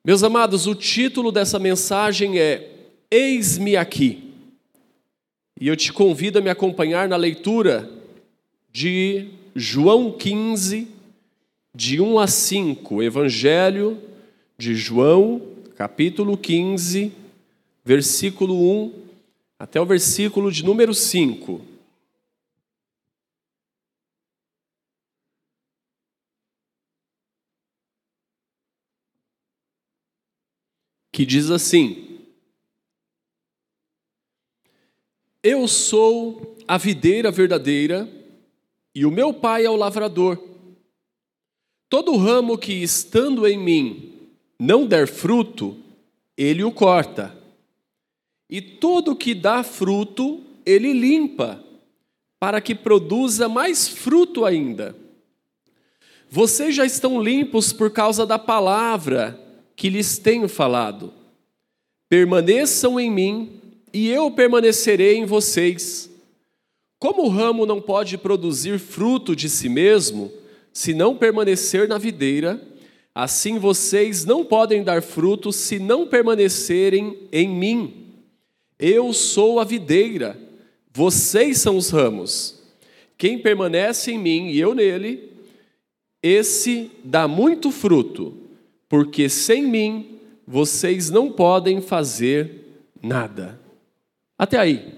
Meus amados, o título dessa mensagem é Eis-me aqui. E eu te convido a me acompanhar na leitura de João 15, de 1 a 5. Evangelho de João, capítulo 15, versículo 1 até o versículo de número 5. Que diz assim: Eu sou a videira verdadeira e o meu Pai é o lavrador. Todo ramo que estando em mim não der fruto, ele o corta. E todo que dá fruto, ele limpa, para que produza mais fruto ainda. Vocês já estão limpos por causa da palavra que lhes tenho falado. Permaneçam em mim e eu permanecerei em vocês. Como o ramo não pode produzir fruto de si mesmo, se não permanecer na videira, assim vocês não podem dar fruto se não permanecerem em mim. Eu sou a videira, vocês são os ramos. Quem permanece em mim e eu nele, esse dá muito fruto, porque sem mim vocês não podem fazer nada. Até aí.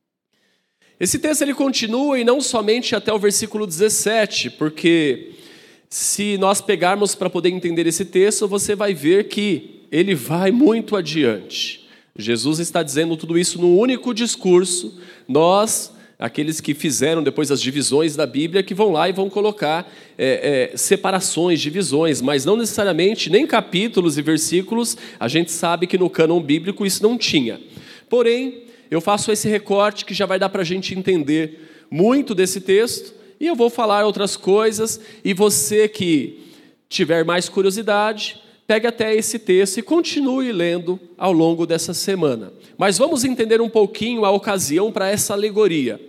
Esse texto ele continua e não somente até o versículo 17, porque se nós pegarmos para poder entender esse texto, você vai ver que ele vai muito adiante. Jesus está dizendo tudo isso num único discurso. Nós, aqueles que fizeram depois as divisões da Bíblia, que vão lá e vão colocar separações, divisões, mas não necessariamente nem capítulos e versículos. A gente sabe que no cânon bíblico isso não tinha. Porém, eu faço esse recorte que já vai dar para a gente entender muito desse texto, e eu vou falar outras coisas, e você que tiver mais curiosidade, pegue até esse texto e continue lendo ao longo dessa semana. Mas vamos entender um pouquinho a ocasião para essa alegoria.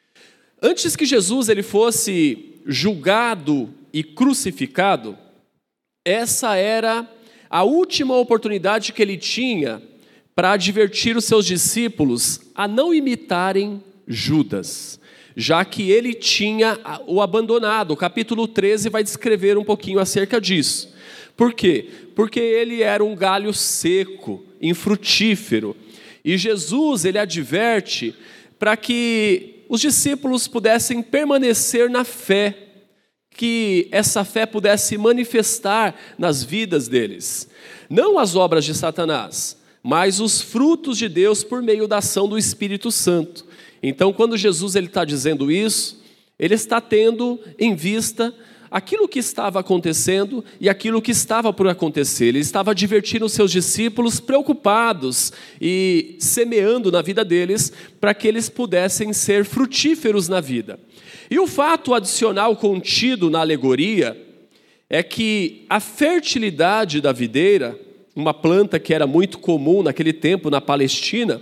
Antes que Jesus ele fosse julgado e crucificado, essa era a última oportunidade que ele tinha para advertir os seus discípulos a não imitarem Judas, já que ele tinha o abandonado. O capítulo 13 vai descrever um pouquinho acerca disso. Por quê? Porque ele era um galho seco, infrutífero. E Jesus, ele adverte para que os discípulos pudessem permanecer na fé, que essa fé pudesse manifestar nas vidas deles. Não as obras de Satanás, mas os frutos de Deus por meio da ação do Espírito Santo. Então, quando Jesus está dizendo isso, ele está tendo em vista aquilo que estava acontecendo e aquilo que estava por acontecer. Ele estava advertindo os seus discípulos preocupados e semeando na vida deles para que eles pudessem ser frutíferos na vida. E o fato adicional contido na alegoria é que a fertilidade da videira, uma planta que era muito comum naquele tempo na Palestina,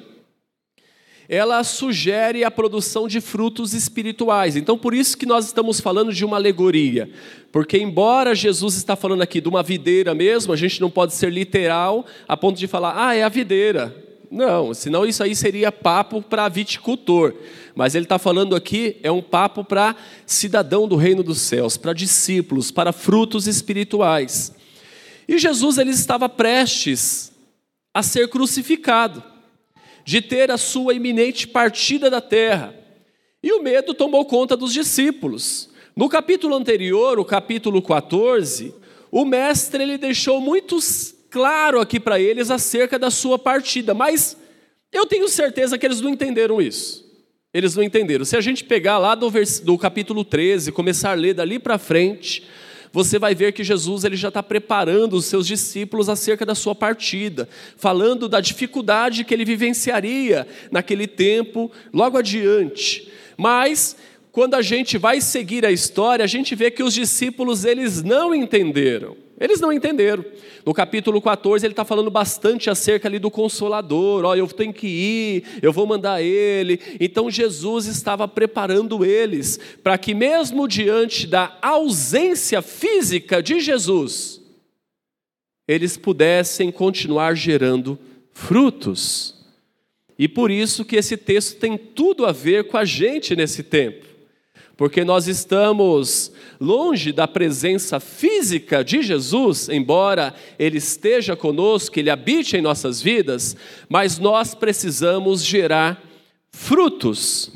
ela sugere a produção de frutos espirituais. Então, por isso que nós estamos falando de uma alegoria. Porque, embora Jesus está falando aqui de uma videira mesmo, a gente não pode ser literal a ponto de falar, é a videira. Não, senão isso aí seria papo para viticultor. Mas ele está falando aqui, é um papo para cidadão do reino dos céus, para discípulos, para frutos espirituais. E Jesus ele estava prestes a ser crucificado, de ter a sua iminente partida da terra. E o medo tomou conta dos discípulos. No capítulo anterior, o capítulo 14, o mestre ele deixou muito claro aqui para eles acerca da sua partida, mas eu tenho certeza que eles não entenderam isso. Eles não entenderam. Se a gente pegar lá do capítulo 13, começar a ler dali para frente, você vai ver que Jesus ele já está preparando os seus discípulos acerca da sua partida, falando da dificuldade que ele vivenciaria naquele tempo, logo adiante. Mas, quando a gente vai seguir a história, a gente vê que os discípulos eles não entenderam. Eles não entenderam. No capítulo 14, ele está falando bastante acerca ali do Consolador. Eu tenho que ir, eu vou mandar ele. Então, Jesus estava preparando eles para que, mesmo diante da ausência física de Jesus, eles pudessem continuar gerando frutos. E por isso que esse texto tem tudo a ver com a gente nesse tempo. Porque nós estamos longe da presença física de Jesus, embora Ele esteja conosco, Ele habite em nossas vidas, mas nós precisamos gerar frutos.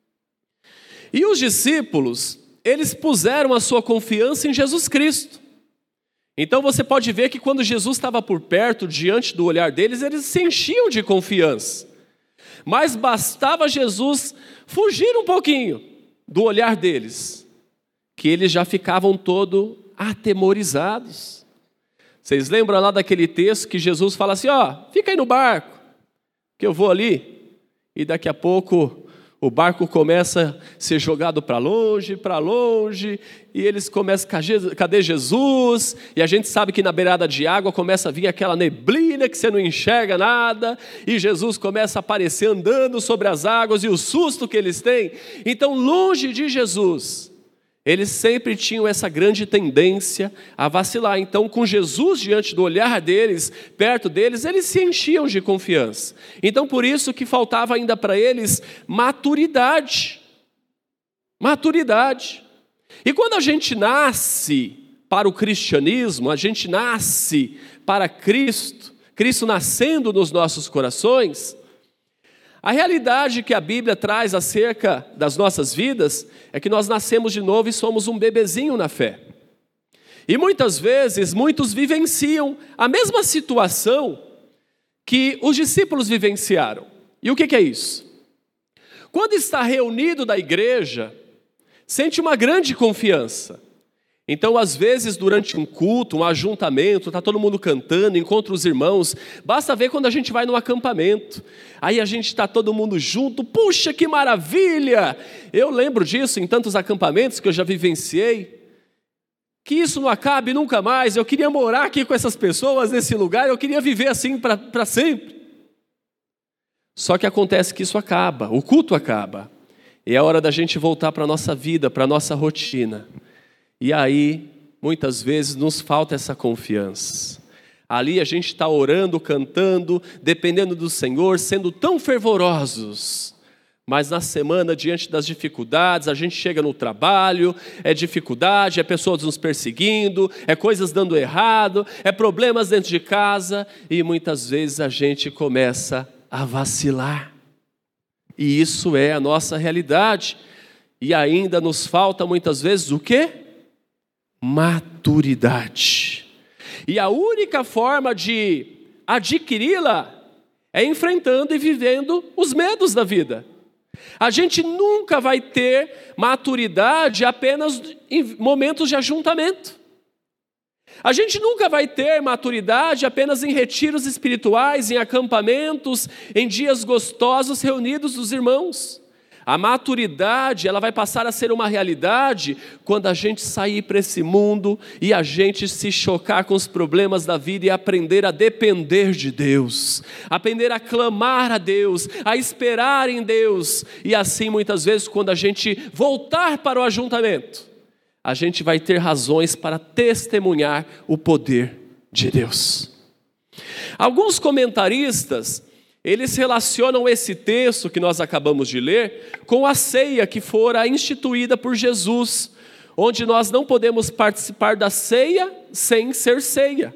E os discípulos, eles puseram a sua confiança em Jesus Cristo. Então você pode ver que quando Jesus estava por perto, diante do olhar deles, eles se enchiam de confiança. Mas bastava Jesus fugir um pouquinho do olhar deles, que eles já ficavam todo atemorizados. Vocês lembram lá daquele texto que Jesus fala assim, fica aí no barco, que eu vou ali, e daqui a pouco o barco começa a ser jogado para longe, e eles começam, cadê Jesus? E a gente sabe que na beirada de água começa a vir aquela neblina que você não enxerga nada, e Jesus começa a aparecer andando sobre as águas, e o susto que eles têm. Então, longe de Jesus, eles sempre tinham essa grande tendência a vacilar. Então, com Jesus diante do olhar deles, perto deles, eles se enchiam de confiança. Então, por isso que faltava ainda para eles maturidade. Maturidade. E quando a gente nasce para o cristianismo, a gente nasce para Cristo, Cristo nascendo nos nossos corações, a realidade que a Bíblia traz acerca das nossas vidas é que nós nascemos de novo e somos um bebezinho na fé. E muitas vezes, muitos vivenciam a mesma situação que os discípulos vivenciaram. E o que é isso? Quando está reunido da igreja, sente uma grande confiança. Então, às vezes, durante um culto, um ajuntamento, está todo mundo cantando, encontra os irmãos. Basta ver quando a gente vai num acampamento. Aí a gente está todo mundo junto. Puxa, que maravilha! Eu lembro disso em tantos acampamentos que eu já vivenciei. Que isso não acabe nunca mais. Eu queria morar aqui com essas pessoas, nesse lugar. Eu queria viver assim para sempre. Só que acontece que isso acaba. O culto acaba. E é hora da gente voltar para a nossa vida, para a nossa rotina. E aí, muitas vezes, nos falta essa confiança. Ali a gente está orando, cantando, dependendo do Senhor, sendo tão fervorosos. Mas na semana, diante das dificuldades, a gente chega no trabalho, é dificuldade, é pessoas nos perseguindo, é coisas dando errado, é problemas dentro de casa, e muitas vezes a gente começa a vacilar. E isso é a nossa realidade. E ainda nos falta muitas vezes o quê? Maturidade. E a única forma de adquiri-la é enfrentando e vivendo os medos da vida. A gente nunca vai ter maturidade apenas em momentos de ajuntamento. A gente nunca vai ter maturidade apenas em retiros espirituais, em acampamentos, em dias gostosos reunidos dos irmãos. A maturidade, ela vai passar a ser uma realidade quando a gente sair para esse mundo e a gente se chocar com os problemas da vida e aprender a depender de Deus, aprender a clamar a Deus, a esperar em Deus. E assim, muitas vezes, quando a gente voltar para o ajuntamento, a gente vai ter razões para testemunhar o poder de Deus. Alguns comentaristas, eles relacionam esse texto que nós acabamos de ler com a ceia que fora instituída por Jesus, onde nós não podemos participar da ceia sem ser ceia,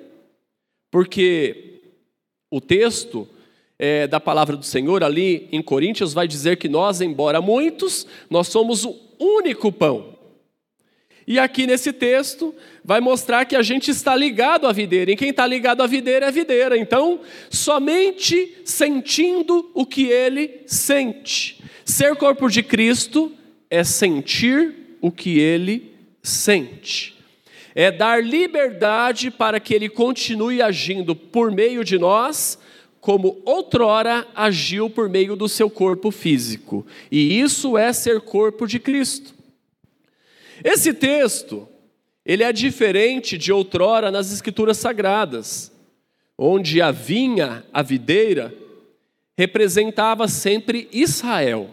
porque o texto da palavra do Senhor ali em Coríntios vai dizer que nós, embora muitos, nós somos o único pão. E aqui nesse texto vai mostrar que a gente está ligado à videira. E quem está ligado à videira é a videira. Então, somente sentindo o que ele sente. Ser corpo de Cristo é sentir o que ele sente. É dar liberdade para que ele continue agindo por meio de nós, como outrora agiu por meio do seu corpo físico. E isso é ser corpo de Cristo. Esse texto, ele é diferente de outrora nas Escrituras Sagradas, onde a vinha, a videira, representava sempre Israel.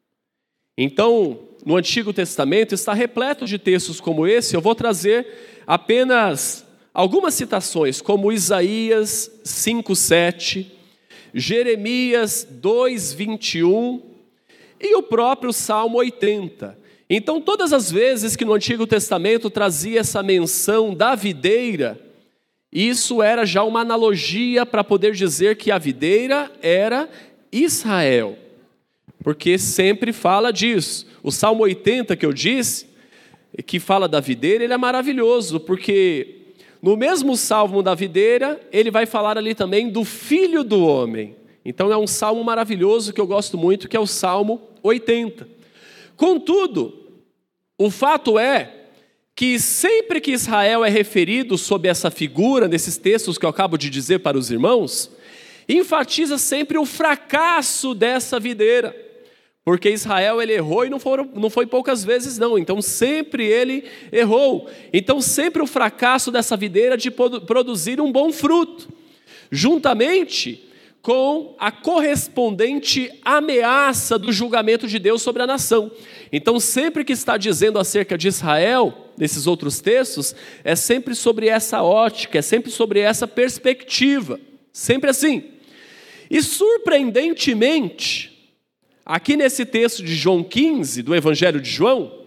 Então, no Antigo Testamento está repleto de textos como esse. Eu vou trazer apenas algumas citações, como Isaías 5:7, Jeremias 2:21 e o próprio Salmo 80. Então, todas as vezes que no Antigo Testamento trazia essa menção da videira, isso era já uma analogia para poder dizer que a videira era Israel, porque sempre fala disso. O Salmo 80 que eu disse, que fala da videira, ele é maravilhoso, porque no mesmo salmo da videira, ele vai falar ali também do Filho do Homem. Então é um salmo maravilhoso que eu gosto muito, que é o Salmo 80. Contudo, o fato é que sempre que Israel é referido sob essa figura, nesses textos que eu acabo de dizer para os irmãos, enfatiza sempre o fracasso dessa videira, porque Israel ele errou e não foi poucas vezes não, então sempre ele errou. Então sempre o fracasso dessa videira de produzir um bom fruto, juntamente com a correspondente ameaça do julgamento de Deus sobre a nação. Então sempre que está dizendo acerca de Israel, nesses outros textos, é sempre sobre essa ótica, é sempre sobre essa perspectiva, sempre assim. E surpreendentemente, aqui nesse texto de João 15, do Evangelho de João,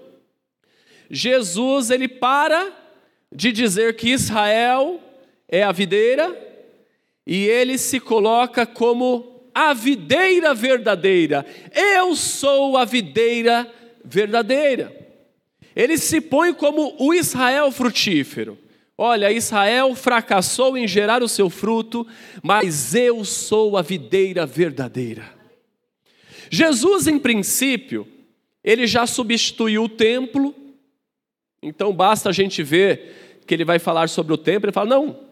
Jesus ele para de dizer que Israel é a videira, e ele se coloca como a videira verdadeira. Eu sou a videira verdadeira. Ele se põe como o Israel frutífero. Olha, Israel fracassou em gerar o seu fruto, mas eu sou a videira verdadeira. Jesus, em princípio, ele já substituiu o templo. Então basta a gente ver que ele vai falar sobre o templo. Ele fala, não,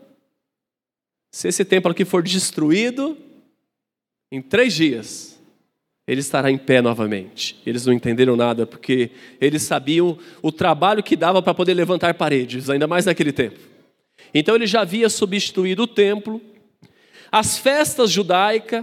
se esse templo aqui for destruído, em 3 dias, ele estará em pé novamente. Eles não entenderam nada, porque eles sabiam o trabalho que dava para poder levantar paredes, ainda mais naquele tempo. Então ele já havia substituído o templo, as festas judaicas,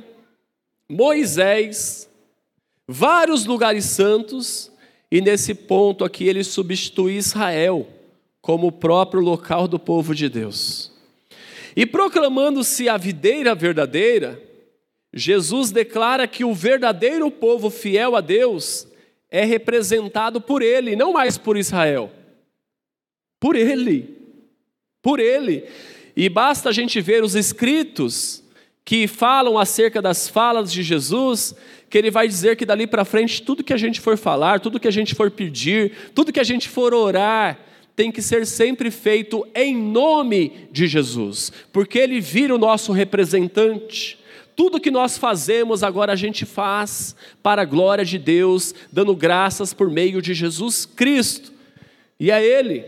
Moisés, vários lugares santos, e nesse ponto aqui ele substitui Israel como o próprio local do povo de Deus. E proclamando-se a videira verdadeira, Jesus declara que o verdadeiro povo fiel a Deus é representado por Ele, não mais por Israel. Por Ele. Por Ele. E basta a gente ver os escritos que falam acerca das falas de Jesus, que Ele vai dizer que dali para frente, tudo que a gente for falar, tudo que a gente for pedir, tudo que a gente for orar, tem que ser sempre feito em nome de Jesus, porque Ele vira o nosso representante. Tudo que nós fazemos agora a gente faz para a glória de Deus, dando graças por meio de Jesus Cristo. E é Ele.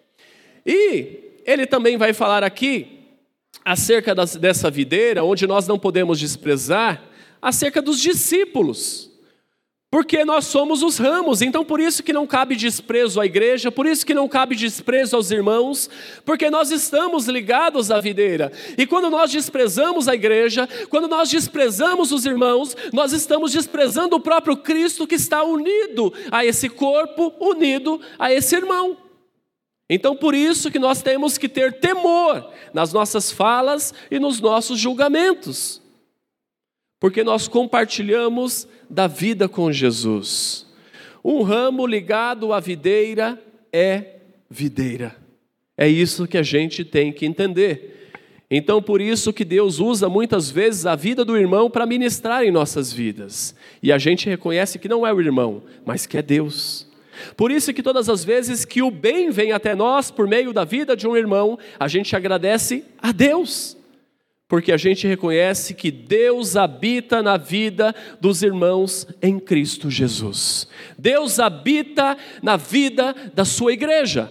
E Ele também vai falar aqui, acerca dessa videira, onde nós não podemos desprezar, acerca dos discípulos. Porque nós somos os ramos, então por isso que não cabe desprezo à igreja, por isso que não cabe desprezo aos irmãos, porque nós estamos ligados à videira. E quando nós desprezamos a igreja, quando nós desprezamos os irmãos, nós estamos desprezando o próprio Cristo que está unido a esse corpo, unido a esse irmão. Então por isso que nós temos que ter temor nas nossas falas e nos nossos julgamentos. Porque nós compartilhamos da vida com Jesus. Um ramo ligado à videira é videira. É isso que a gente tem que entender. Então, por isso que Deus usa muitas vezes a vida do irmão para ministrar em nossas vidas. E a gente reconhece que não é o irmão, mas que é Deus. Por isso que todas as vezes que o bem vem até nós por meio da vida de um irmão, a gente agradece a Deus. Porque a gente reconhece que Deus habita na vida dos irmãos em Cristo Jesus. Deus habita na vida da sua igreja.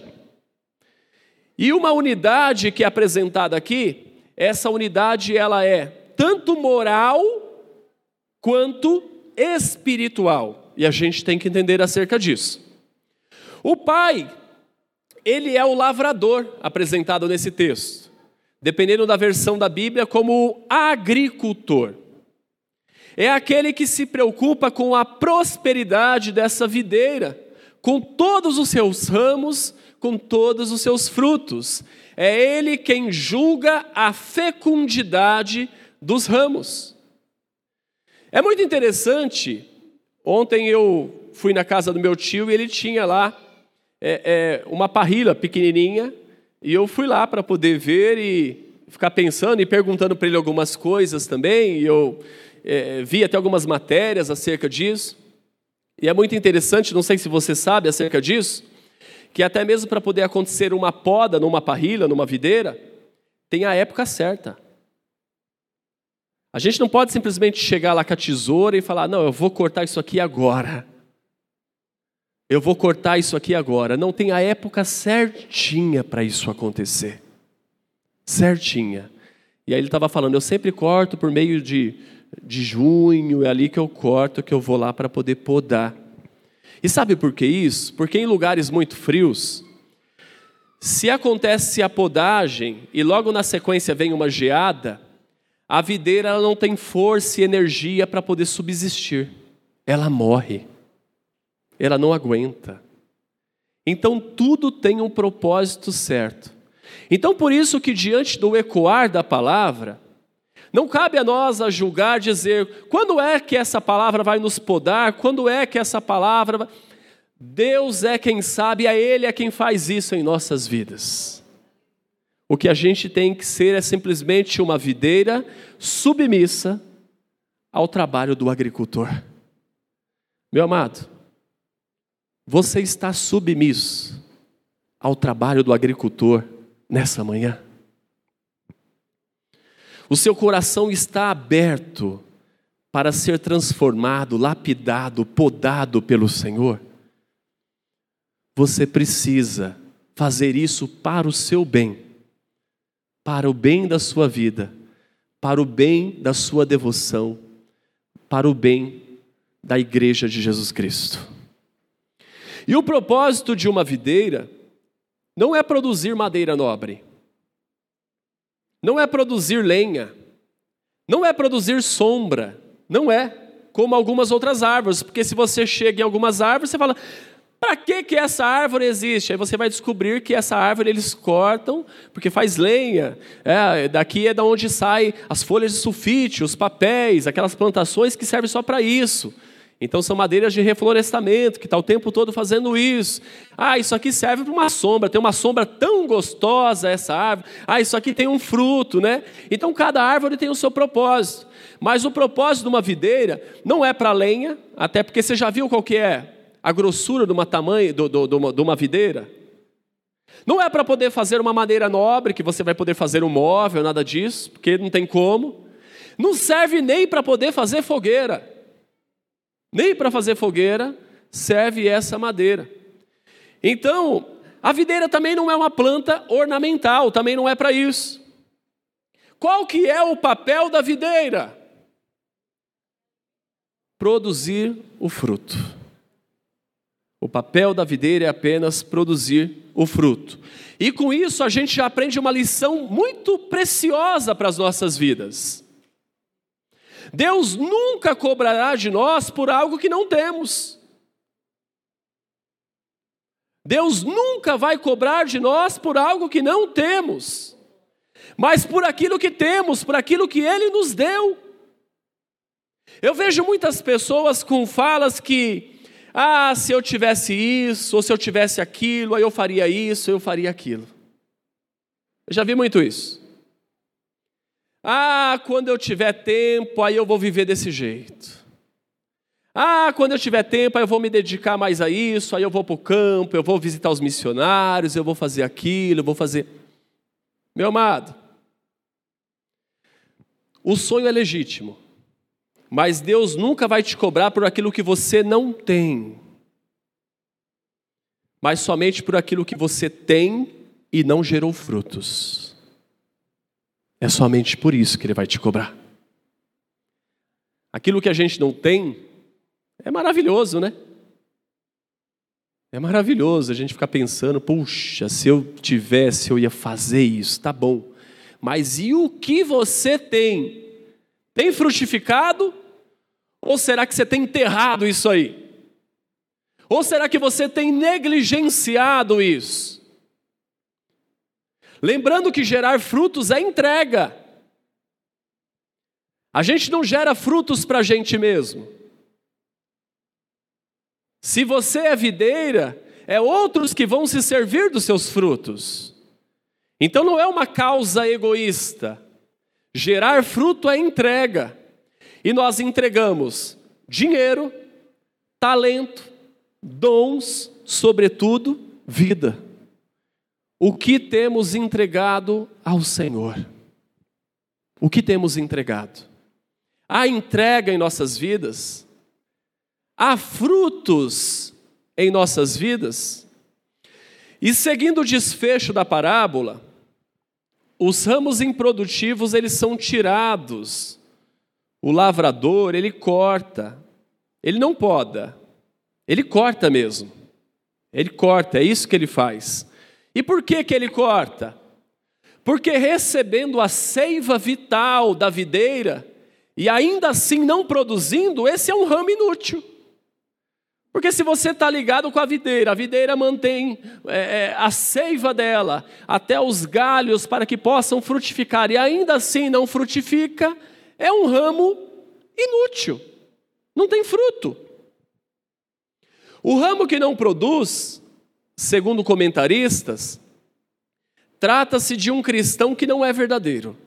E uma unidade que é apresentada aqui, essa unidade ela é tanto moral quanto espiritual. E a gente tem que entender acerca disso. O pai, ele é o lavrador apresentado nesse texto. Dependendo da versão da Bíblia, como agricultor. É aquele que se preocupa com a prosperidade dessa videira, com todos os seus ramos, com todos os seus frutos. É Ele quem julga a fecundidade dos ramos. É muito interessante, ontem eu fui na casa do meu tio e ele tinha lá uma parrilha pequenininha, e eu fui lá para poder ver e ficar pensando e perguntando para ele algumas coisas também, e eu vi até algumas matérias acerca disso, e é muito interessante, não sei se você sabe acerca disso, que até mesmo para poder acontecer uma poda numa parrilha, numa videira, tem a época certa. A gente não pode simplesmente chegar lá com a tesoura e falar, não, eu vou cortar isso aqui agora. Eu vou cortar isso aqui agora. Não, tem a época certinha para isso acontecer. Certinha. E aí ele estava falando, eu sempre corto por meio de junho, é ali que eu corto, que eu vou lá para poder podar. E sabe por que isso? Porque em lugares muito frios, se acontece a podagem e logo na sequência vem uma geada, a videira ela não tem força e energia para poder subsistir. Ela morre. Ela não aguenta. Então tudo tem um propósito certo. Então por isso que diante do ecoar da palavra, não cabe a nós a julgar, dizer, quando é que essa palavra vai nos podar? Quando é que essa palavra... Deus é quem sabe, Ele é quem faz isso em nossas vidas. O que a gente tem que ser é simplesmente uma videira submissa ao trabalho do agricultor. Meu amado, você está submisso ao trabalho do agricultor nessa manhã? O seu coração está aberto para ser transformado, lapidado, podado pelo Senhor? Você precisa fazer isso para o seu bem, para o bem da sua vida, para o bem da sua devoção, para o bem da igreja de Jesus Cristo. E o propósito de uma videira não é produzir madeira nobre, não é produzir lenha, não é produzir sombra, não é como algumas outras árvores, porque se você chega em algumas árvores, você fala, para que essa árvore existe? Aí você vai descobrir que essa árvore eles cortam, porque faz lenha, daqui é da onde saem as folhas de sulfite, os papéis, aquelas plantações que servem só para isso. Então são madeiras de reflorestamento, que está o tempo todo fazendo isso. Isso aqui serve para uma sombra, tem uma sombra tão gostosa essa árvore. Isso aqui tem um fruto, né? Então cada árvore tem o seu propósito. Mas o propósito de uma videira não é para lenha, até porque você já viu qual que é a grossura de uma videira? Não é para poder fazer uma madeira nobre, que você vai poder fazer um móvel, nada disso, porque não tem como. Não serve nem para poder fazer fogueira. Nem para fazer fogueira serve essa madeira. Então, a videira também não é uma planta ornamental, também não é para isso. Qual que é o papel da videira? Produzir o fruto. O papel da videira é apenas produzir o fruto. E com isso a gente já aprende uma lição muito preciosa para as nossas vidas. Deus nunca cobrará de nós por algo que não temos. Deus nunca vai cobrar de nós por algo que não temos, mas por aquilo que temos, por aquilo que Ele nos deu. Eu vejo muitas pessoas com falas que, se eu tivesse isso, ou se eu tivesse aquilo, aí eu faria isso, eu faria aquilo. Eu já vi muito isso. Quando eu tiver tempo, aí eu vou viver desse jeito. Quando eu tiver tempo, aí eu vou me dedicar mais a isso, aí eu vou para o campo, eu vou visitar os missionários, eu vou fazer aquilo, eu vou fazer... Meu amado, o sonho é legítimo, mas Deus nunca vai te cobrar por aquilo que você não tem, mas somente por aquilo que você tem e não gerou frutos. É somente por isso que Ele vai te cobrar. Aquilo que a gente não tem é maravilhoso, né? É maravilhoso a gente ficar pensando, puxa, se eu tivesse, eu ia fazer isso, tá bom. Mas e o que você tem? Tem frutificado? Ou será que você tem enterrado isso aí? Ou será que você tem negligenciado isso? Lembrando que gerar frutos é entrega. A gente não gera frutos para a gente mesmo. Se você é videira, é outros que vão se servir dos seus frutos. Então não é uma causa egoísta. Gerar fruto é entrega. E nós entregamos dinheiro, talento, dons, sobretudo, vida. O que temos entregado ao Senhor? O que temos entregado? Há entrega em nossas vidas? Há frutos em nossas vidas? E seguindo o desfecho da parábola, os ramos improdutivos, eles são tirados. O lavrador, ele corta. Ele não poda. Ele corta mesmo. Ele corta, é isso que ele faz. E por que ele corta? Porque recebendo a seiva vital da videira, e ainda assim não produzindo, esse é um ramo inútil. Porque se você está ligado com a videira mantém a seiva dela até os galhos para que possam frutificar, e ainda assim não frutifica, é um ramo inútil, não tem fruto. O ramo que não produz, segundo comentaristas, trata-se de um cristão que não é verdadeiro,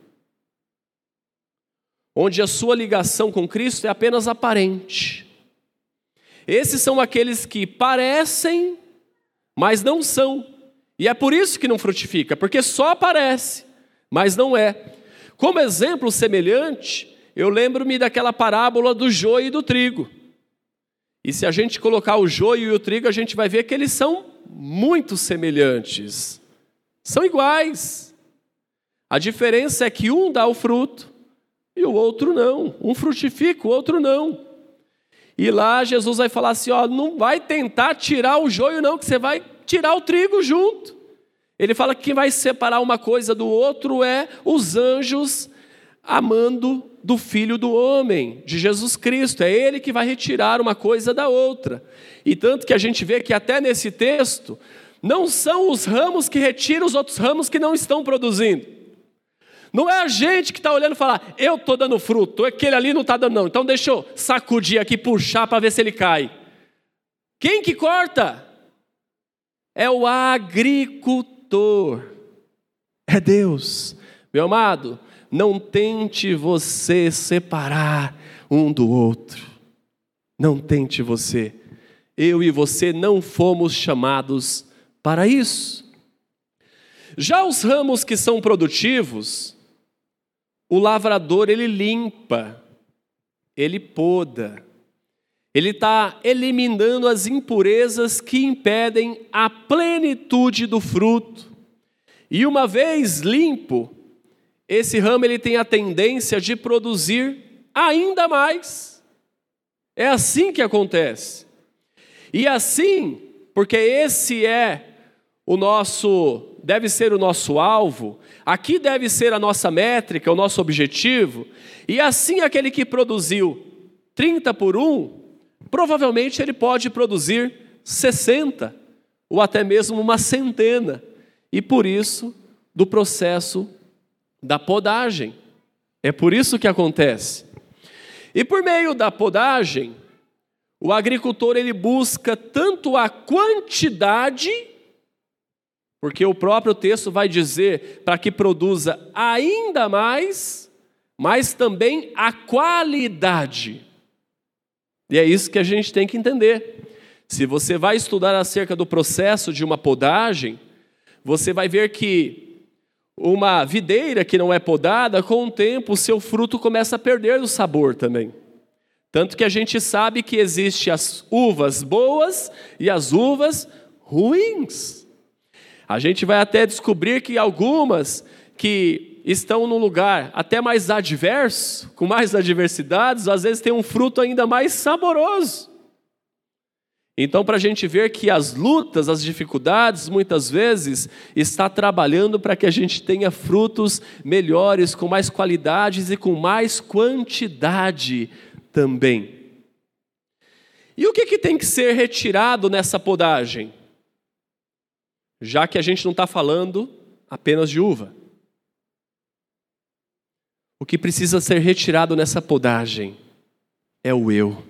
onde a sua ligação com Cristo é apenas aparente. Esses são aqueles que parecem, mas não são. E é por isso que não frutifica, porque só aparece, mas não é. Como exemplo semelhante, eu lembro-me daquela parábola do joio e do trigo. E se a gente colocar o joio e o trigo, a gente vai ver que eles são muito semelhantes. São iguais. A diferença é que um dá o fruto e o outro não. Um frutifica, o outro não. E lá Jesus vai falar assim, não vai tentar tirar o joio não, que você vai tirar o trigo junto. Ele fala que quem vai separar uma coisa do outro é os anjos amando do Filho do Homem, de Jesus Cristo. É Ele que vai retirar uma coisa da outra. E tanto que a gente vê que até nesse texto, não são os ramos que retiram os outros ramos que não estão produzindo. Não é a gente que está olhando e falar, eu estou dando fruto, aquele ali não está dando não, então deixa eu sacudir aqui, puxar para ver se ele cai. Quem que corta? É o agricultor. É Deus. Meu amado, não tente você separar um do outro. Não tente você. Eu e você não fomos chamados para isso. Já os ramos que são produtivos, o lavrador, ele limpa, ele poda, ele está eliminando as impurezas que impedem a plenitude do fruto. E uma vez limpo, esse ramo ele tem a tendência de produzir ainda mais. É assim que acontece. E assim, porque esse deve ser o nosso alvo, aqui deve ser a nossa métrica, o nosso objetivo, e assim aquele que produziu 30 por 1, provavelmente ele pode produzir 60, ou até mesmo uma centena, e por isso, do processo da podagem. É por isso que acontece. E por meio da podagem, o agricultor ele busca tanto a quantidade, porque o próprio texto vai dizer para que produza ainda mais, mas também a qualidade. E é isso que a gente tem que entender. Se você vai estudar acerca do processo de uma podagem, você vai ver que uma videira que não é podada, com o tempo o seu fruto começa a perder o sabor também. Tanto que a gente sabe que existem as uvas boas e as uvas ruins. A gente vai até descobrir que algumas que estão num lugar até mais adverso, com mais adversidades, às vezes tem um fruto ainda mais saboroso. Então, para a gente ver que as lutas, as dificuldades, muitas vezes, está trabalhando para que a gente tenha frutos melhores, com mais qualidades e com mais quantidade também. E o que tem que ser retirado nessa podagem? Já que a gente não está falando apenas de uva. O que precisa ser retirado nessa podagem é o eu.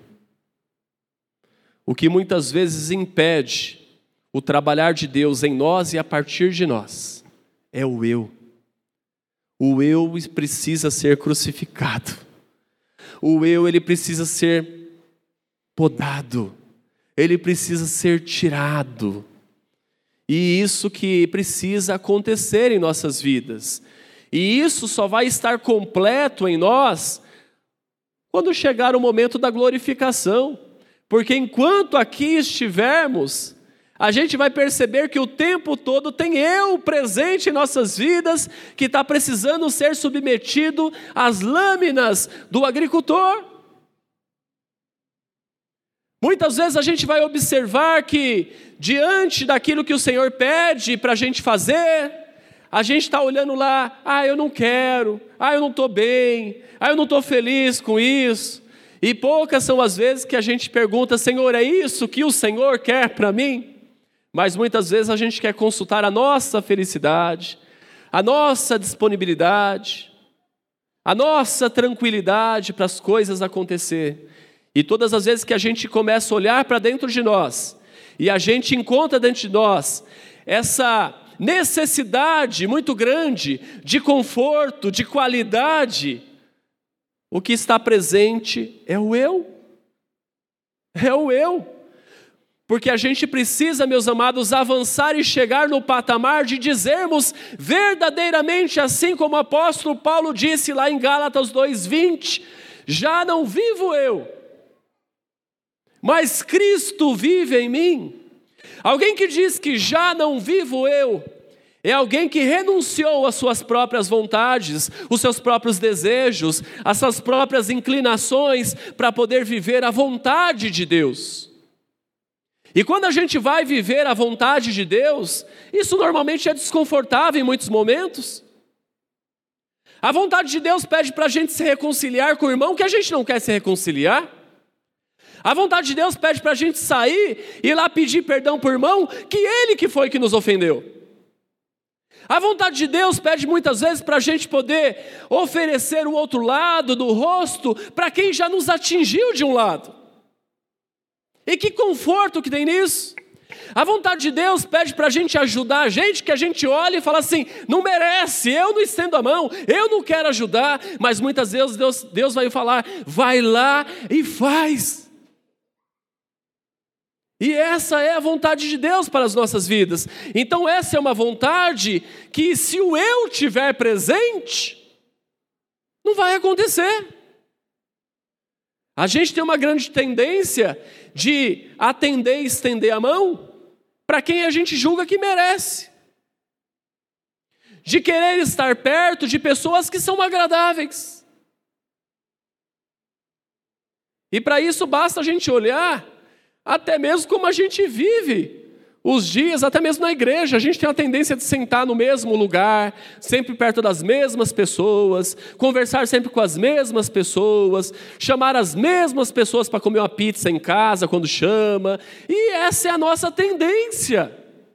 O que muitas vezes impede o trabalhar de Deus em nós e a partir de nós é o eu. O eu precisa ser crucificado. O eu, ele precisa ser podado. Ele precisa ser tirado. E isso que precisa acontecer em nossas vidas. E isso só vai estar completo em nós quando chegar o momento da glorificação. Porque enquanto aqui estivermos, a gente vai perceber que o tempo todo tem eu presente em nossas vidas, que está precisando ser submetido às lâminas do agricultor. Muitas vezes a gente vai observar que, diante daquilo que o Senhor pede para a gente fazer, a gente está olhando lá, eu não quero, eu não estou bem, eu não estou feliz com isso. E poucas são as vezes que a gente pergunta, Senhor, é isso que o Senhor quer para mim? Mas muitas vezes a gente quer consultar a nossa felicidade, a nossa disponibilidade, a nossa tranquilidade para as coisas acontecer. E todas as vezes que a gente começa a olhar para dentro de nós, e a gente encontra dentro de nós essa necessidade muito grande de conforto, de qualidade, o que está presente é o eu. É o eu. Porque a gente precisa, meus amados, avançar e chegar no patamar de dizermos verdadeiramente, assim como o apóstolo Paulo disse lá em Gálatas 2:20, já não vivo eu, mas Cristo vive em mim. Alguém que diz que já não vivo eu, é alguém que renunciou às suas próprias vontades, os seus próprios desejos, as suas próprias inclinações para poder viver a vontade de Deus. E quando a gente vai viver a vontade de Deus, isso normalmente é desconfortável em muitos momentos. A vontade de Deus pede para a gente se reconciliar com o irmão que a gente não quer se reconciliar. A vontade de Deus pede para a gente sair e ir lá pedir perdão para o irmão que ele que foi que nos ofendeu. A vontade de Deus pede muitas vezes para a gente poder oferecer o outro lado do rosto para quem já nos atingiu de um lado. E que conforto que tem nisso. A vontade de Deus pede para a gente ajudar a gente, que a gente olha e fala assim, não merece, eu não estendo a mão, eu não quero ajudar, mas muitas vezes Deus vai falar, vai lá e faz. E essa é a vontade de Deus para as nossas vidas. Então essa é uma vontade que, se o eu tiver presente, não vai acontecer. A gente tem uma grande tendência de atender e estender a mão para quem a gente julga que merece. De querer estar perto de pessoas que são agradáveis. E para isso basta a gente olhar até mesmo como a gente vive os dias, até mesmo na igreja. A gente tem a tendência de sentar no mesmo lugar, sempre perto das mesmas pessoas, conversar sempre com as mesmas pessoas, chamar as mesmas pessoas para comer uma pizza em casa quando chama, e essa é a nossa tendência.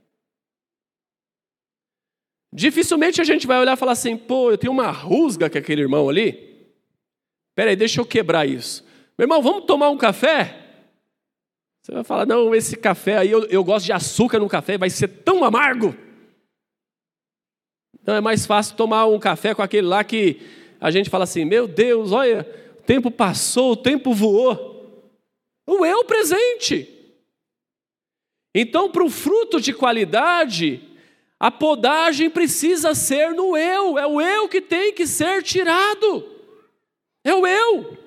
Dificilmente a gente vai olhar e falar assim, eu tenho uma rusga com aquele irmão ali, peraí, deixa eu quebrar isso. Meu irmão, vamos tomar um café? Você vai falar, não, esse café aí, eu gosto de açúcar no café, vai ser tão amargo. Não, é mais fácil tomar um café com aquele lá que a gente fala assim, meu Deus, olha, o tempo passou, o tempo voou. O eu presente. Então, para o fruto de qualidade, a podagem precisa ser no eu. É o eu que tem que ser tirado. É o eu.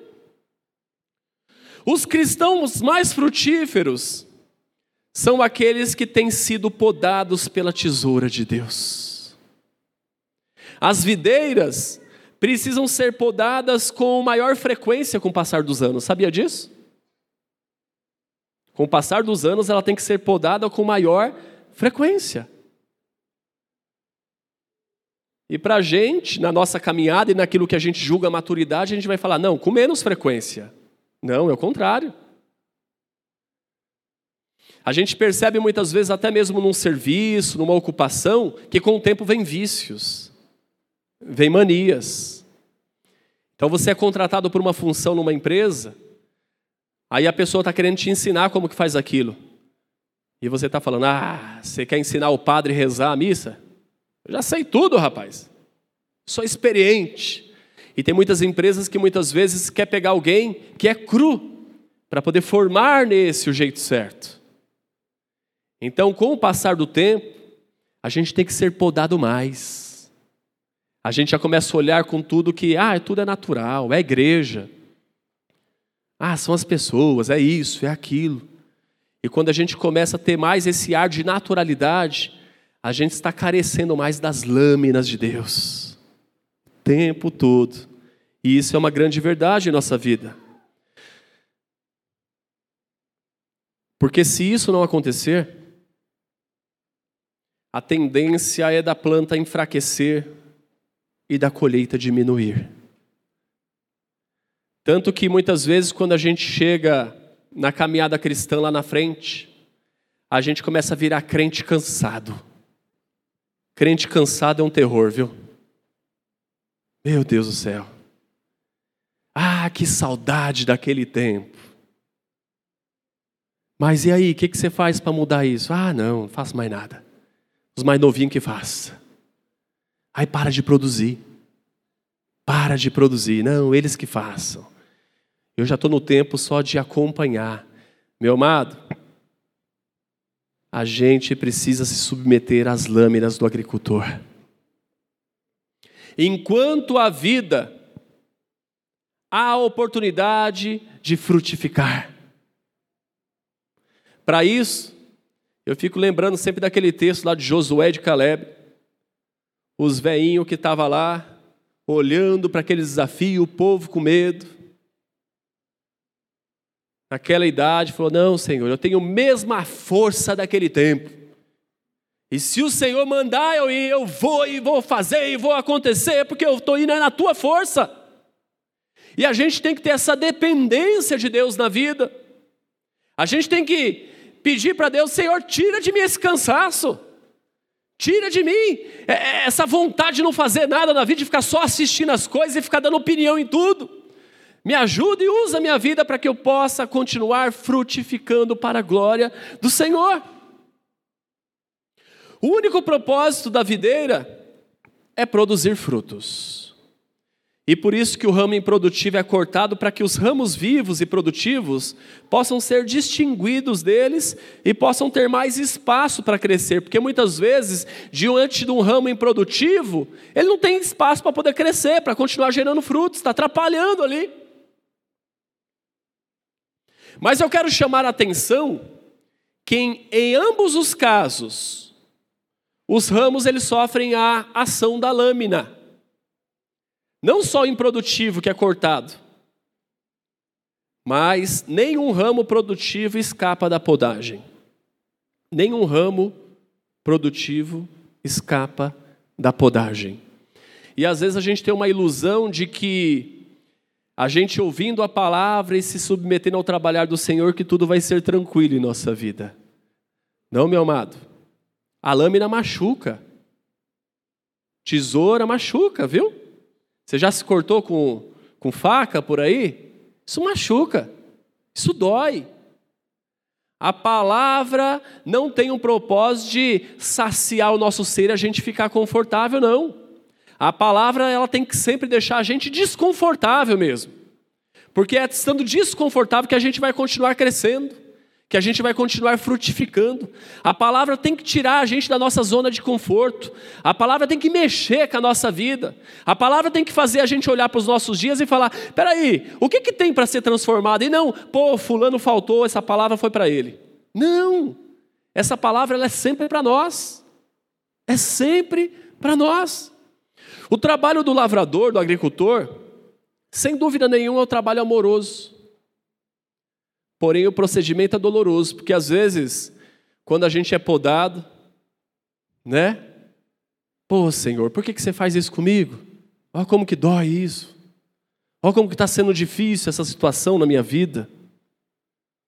Os cristãos mais frutíferos são aqueles que têm sido podados pela tesoura de Deus. As videiras precisam ser podadas com maior frequência com o passar dos anos. Sabia disso? Com o passar dos anos, ela tem que ser podada com maior frequência. E para a gente, na nossa caminhada e naquilo que a gente julga a maturidade, a gente vai falar, não, com menos frequência. Não, é o contrário. A gente percebe muitas vezes, até mesmo num serviço, numa ocupação, que com o tempo vem vícios, vem manias. Então você é contratado por uma função numa empresa, aí a pessoa está querendo te ensinar como que faz aquilo. E você está falando, você quer ensinar o padre a rezar a missa? Eu já sei tudo, rapaz. Sou experiente. E tem muitas empresas que muitas vezes quer pegar alguém que é cru, para poder formar nesse o jeito certo. Então, com o passar do tempo, a gente tem que ser podado mais. A gente já começa a olhar com tudo que, tudo é natural, é igreja. São as pessoas, é isso, é aquilo. E quando a gente começa a ter mais esse ar de naturalidade, a gente está carecendo mais das lâminas de Deus. O tempo todo. E isso é uma grande verdade em nossa vida. Porque se isso não acontecer, a tendência é da planta enfraquecer e da colheita diminuir. Tanto que muitas vezes quando a gente chega na caminhada cristã lá na frente, a gente começa a virar crente cansado. Crente cansado é um terror, viu? Meu Deus do céu. Que saudade daquele tempo. Mas e aí, o que você faz para mudar isso? Não faço mais nada. Os mais novinhos que façam. Aí para de produzir. Para de produzir. Não, eles que façam. Eu já estou no tempo só de acompanhar. Meu amado, a gente precisa se submeter às lâminas do agricultor. Enquanto há vida, há oportunidade de frutificar. Para isso, eu fico lembrando sempre daquele texto lá de Josué e de Caleb. Os velhinhos que estavam lá, olhando para aquele desafio, o povo com medo. Naquela idade, falou, não, Senhor, eu tenho a mesma força daquele tempo. E se o Senhor mandar eu ir, eu vou e vou fazer e vou acontecer, porque eu estou indo na tua força. E a gente tem que ter essa dependência de Deus na vida. A gente tem que pedir para Deus, Senhor, tira de mim esse cansaço. Tira de mim essa vontade de não fazer nada na vida, de ficar só assistindo as coisas e ficar dando opinião em tudo. Me ajuda e usa a minha vida para que eu possa continuar frutificando para a glória do Senhor. O único propósito da videira é produzir frutos. E por isso que o ramo improdutivo é cortado, para que os ramos vivos e produtivos possam ser distinguidos deles e possam ter mais espaço para crescer. Porque muitas vezes, diante de um ramo improdutivo, ele não tem espaço para poder crescer, para continuar gerando frutos, está atrapalhando ali. Mas eu quero chamar a atenção que em ambos os casos, os ramos eles sofrem a ação da lâmina. Não só o improdutivo que é cortado, mas nenhum ramo produtivo escapa da podagem. Nenhum ramo produtivo escapa da podagem. E às vezes a gente tem uma ilusão de que a gente ouvindo a palavra e se submetendo ao trabalhar do Senhor, que tudo vai ser tranquilo em nossa vida. Não, meu amado. A lâmina machuca. Tesoura machuca, viu? Você já se cortou com faca por aí? Isso machuca. Isso dói. A palavra não tem um propósito de saciar o nosso ser e a gente ficar confortável, não. A palavra ela tem que sempre deixar a gente desconfortável mesmo. Porque é estando desconfortável que a gente vai continuar crescendo, que a gente vai continuar frutificando. A palavra tem que tirar a gente da nossa zona de conforto. A palavra tem que mexer com a nossa vida. A palavra tem que fazer a gente olhar para os nossos dias e falar, peraí, o que tem para ser transformado? E não, fulano faltou, essa palavra foi para ele. Não, essa palavra ela é sempre para nós. É sempre para nós. O trabalho do lavrador, do agricultor, sem dúvida nenhuma é um trabalho amoroso. Porém, o procedimento é doloroso, porque às vezes, quando a gente é podado, né? Senhor, por que você faz isso comigo? Olha como que dói isso. Olha como que está sendo difícil essa situação na minha vida.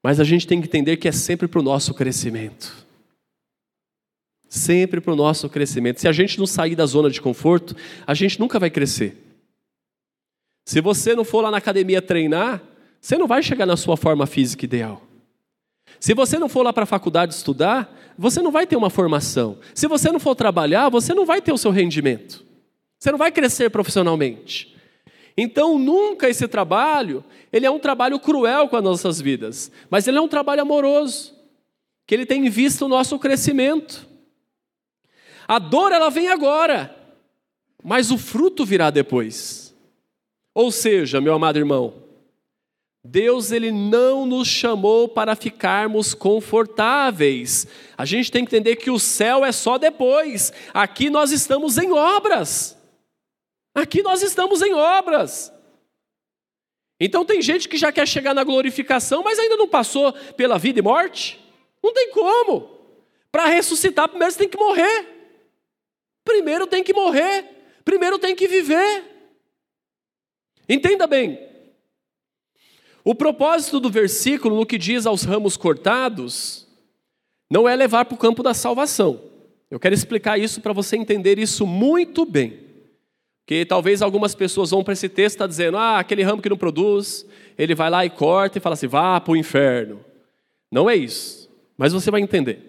Mas a gente tem que entender que é sempre para o nosso crescimento. Sempre para o nosso crescimento. Se a gente não sair da zona de conforto, a gente nunca vai crescer. Se você não for lá na academia treinar, você não vai chegar na sua forma física ideal. Se você não for lá para a faculdade estudar, você não vai ter uma formação. Se você não for trabalhar, você não vai ter o seu rendimento. Você não vai crescer profissionalmente. Então, nunca esse trabalho, ele é um trabalho cruel com as nossas vidas. Mas ele é um trabalho amoroso, que ele tem em vista o nosso crescimento. A dor, ela vem agora, mas o fruto virá depois. Ou seja, meu amado irmão, Deus, ele não nos chamou para ficarmos confortáveis. A gente tem que entender que o céu é só depois. Aqui nós estamos em obras. Aqui nós estamos em obras. Então tem gente que já quer chegar na glorificação, mas ainda não passou pela vida e morte. Não tem como. Para ressuscitar, primeiro você tem que morrer. Primeiro tem que morrer. Primeiro tem que viver. Entenda bem. O propósito do versículo, no que diz aos ramos cortados, não é levar para o campo da salvação. Eu quero explicar isso para você entender isso muito bem. Porque talvez algumas pessoas vão para esse texto e estão dizendo, aquele ramo que não produz, ele vai lá e corta e fala assim, vá para o inferno. Não é isso, mas você vai entender.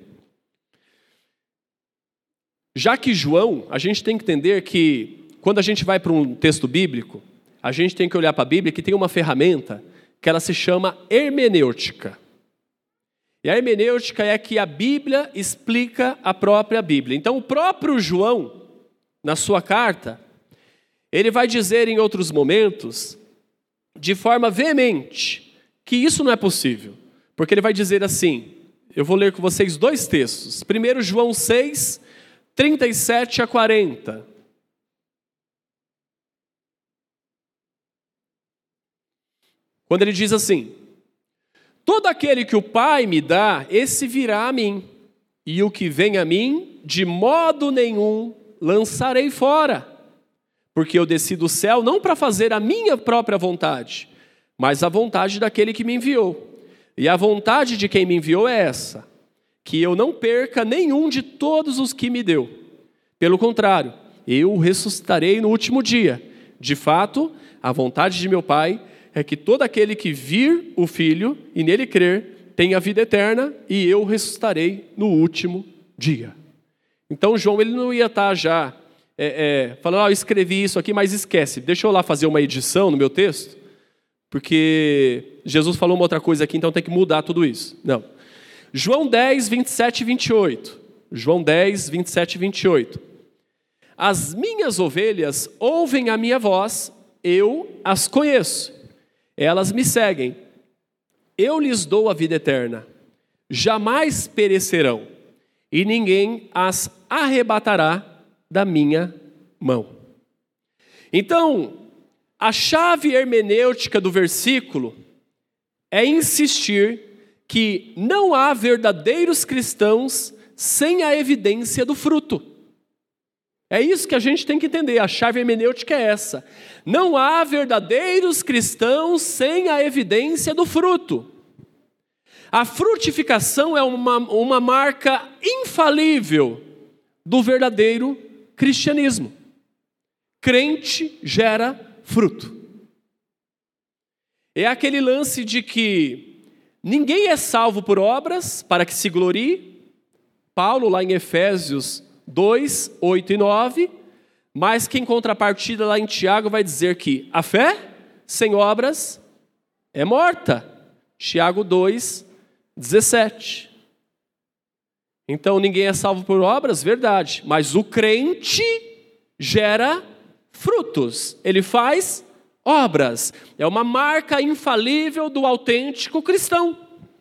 Já que João, a gente tem que entender que quando a gente vai para um texto bíblico, a gente tem que olhar para a Bíblia que tem uma ferramenta que ela se chama hermenêutica. E a hermenêutica é que a Bíblia explica a própria Bíblia. Então o próprio João, na sua carta, ele vai dizer em outros momentos, de forma veemente, que isso não é possível. Porque ele vai dizer assim, eu vou ler com vocês dois textos. Primeiro João 6, 37 a 40. Quando ele diz assim, todo aquele que o Pai me dá, esse virá a mim, e o que vem a mim, de modo nenhum lançarei fora. Porque eu desci do céu não para fazer a minha própria vontade, mas a vontade daquele que me enviou. E a vontade de quem me enviou é essa, que eu não perca nenhum de todos os que me deu. Pelo contrário, eu o ressuscitarei no último dia. De fato, a vontade de meu Pai é que todo aquele que vir o Filho e nele crer tenha vida eterna, e eu ressuscitarei no último dia. Então João, ele não ia estar já falando, eu escrevi isso aqui, mas esquece, deixa eu lá fazer uma edição no meu texto, porque Jesus falou uma outra coisa aqui, então tem que mudar tudo isso. Não. João 10, 27 e 28. João 10, 27 e 28. As minhas ovelhas ouvem a minha voz, eu as conheço. Elas me seguem. Eu lhes dou a vida eterna. Jamais perecerão, e ninguém as arrebatará da minha mão. Então, a chave hermenêutica do versículo é insistir que não há verdadeiros cristãos sem a evidência do fruto. É isso que a gente tem que entender, a chave hermenêutica é essa. Não há verdadeiros cristãos sem a evidência do fruto. A frutificação é uma marca infalível do verdadeiro cristianismo. Crente gera fruto. É aquele lance de que ninguém é salvo por obras para que se glorie. Paulo, lá em Efésios 2, 8 e 9, mas que em contrapartida lá em Tiago vai dizer que a fé sem obras é morta. Tiago 2, 17. Então ninguém é salvo por obras, verdade, mas o crente gera frutos, ele faz obras, é uma marca infalível do autêntico cristão.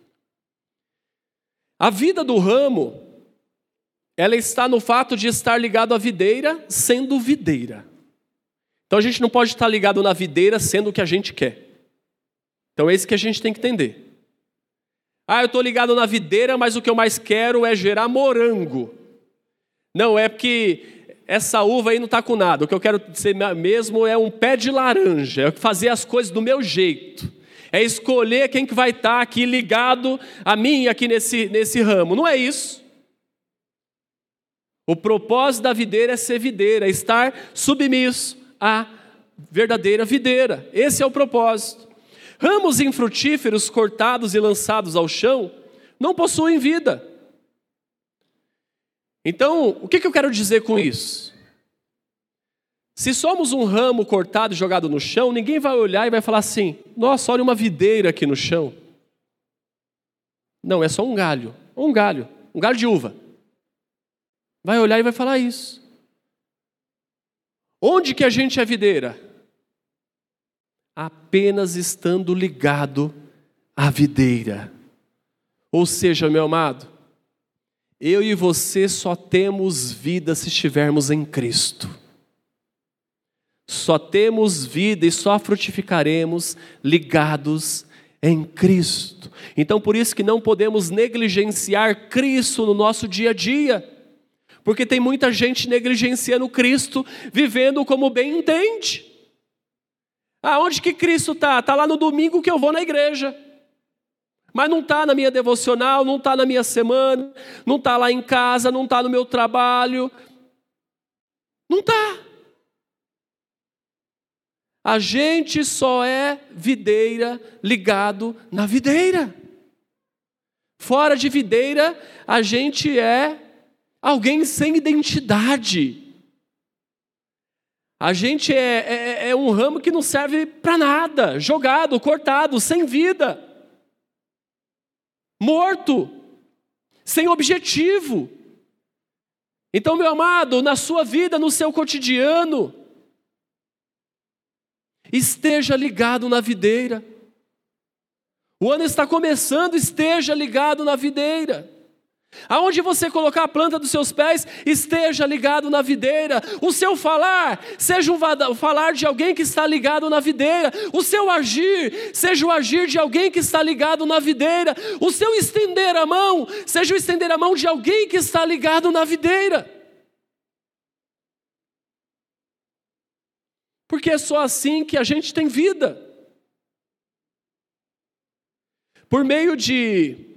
A vida do ramo, ela está no fato de estar ligado à videira, sendo videira. Então a gente não pode estar ligado na videira sendo o que a gente quer. Então é isso que a gente tem que entender. Eu estou ligado na videira, mas o que eu mais quero é gerar morango. Não, é porque essa uva aí não está com nada. O que eu quero ser mesmo é um pé de laranja, é fazer as coisas do meu jeito. é escolher quem que vai estar aqui ligado a mim aqui nesse ramo. Não é isso. O propósito da videira é ser videira, é estar submisso à verdadeira videira. Esse é o propósito. Ramos infrutíferos cortados e lançados ao chão não possuem vida. Então, o que eu quero dizer com isso? Se somos um ramo cortado e jogado no chão, ninguém vai olhar e vai falar assim: nossa, olha uma videira aqui no chão. Não, é só um galho de uva. Vai olhar e vai falar isso. Onde que a gente é videira? Apenas estando ligado à videira. Ou seja, meu amado, eu e você só temos vida se estivermos em Cristo. Só temos vida e só frutificaremos ligados em Cristo. Então por isso que não podemos negligenciar Cristo no nosso dia a dia. Porque tem muita gente negligenciando Cristo, vivendo como bem entende. Onde que Cristo está? Está lá no domingo que eu vou na igreja. Mas não está na minha devocional, não está na minha semana, não está lá em casa, não está no meu trabalho. Não está. A gente só é videira ligado na videira. Fora de videira, a gente é alguém sem identidade. A gente é um ramo que não serve para nada, jogado, cortado, sem vida, morto, sem objetivo. Então, meu amado, na sua vida, no seu cotidiano, esteja ligado na videira. O ano está começando, esteja ligado na videira. Aonde você colocar a planta dos seus pés, esteja ligado na videira. O seu falar seja o falar de alguém que está ligado na videira. O seu agir seja o agir de alguém que está ligado na videira. O seu estender a mão seja o estender a mão de alguém que está ligado na videira. Porque é só assim que a gente tem vida. Por meio de